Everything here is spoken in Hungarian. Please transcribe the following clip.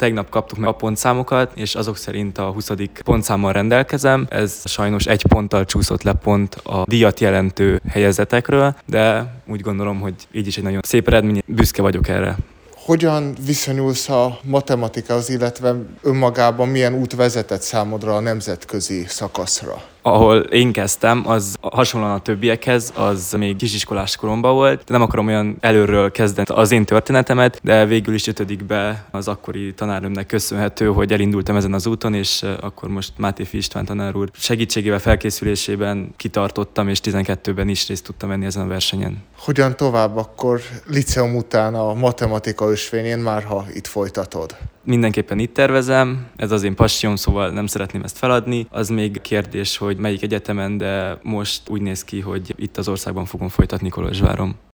tegnap kaptuk meg a pontszámokat, és azok szerint a 20. pontszámmal rendelkezem. Ez sajnos 1 ponttal csúszott le pont a díjat jelentő helyezetekről, de úgy gondolom, hogy így is egy nagyon szép eredmény, büszke vagyok erre. Hogyan viszonyulsz a matematikához, illetve önmagában milyen út vezetett számodra a nemzetközi szakaszra? Ahol én kezdtem, az hasonlóan a többiekhez, az még kisiskolás koromban volt. Nem akarom olyan előről kezdeni az én történetemet, de végül is 5-be az akkori tanárnőmnek köszönhető, hogy elindultam ezen az úton, és akkor most Mátéfi István tanár úr segítségével, felkészülésében kitartottam, és 12-ben is részt tudtam venni ezen a versenyen. Hogyan tovább akkor liceum után a matematika ösvényén, már ha itt folytatod? Mindenképpen itt tervezem, ez az én passióm, szóval nem szeretném ezt feladni. Az még kérdés, hogy melyik egyetemen, de most úgy néz ki, hogy itt az országban fogom folytatni Kolozsváron.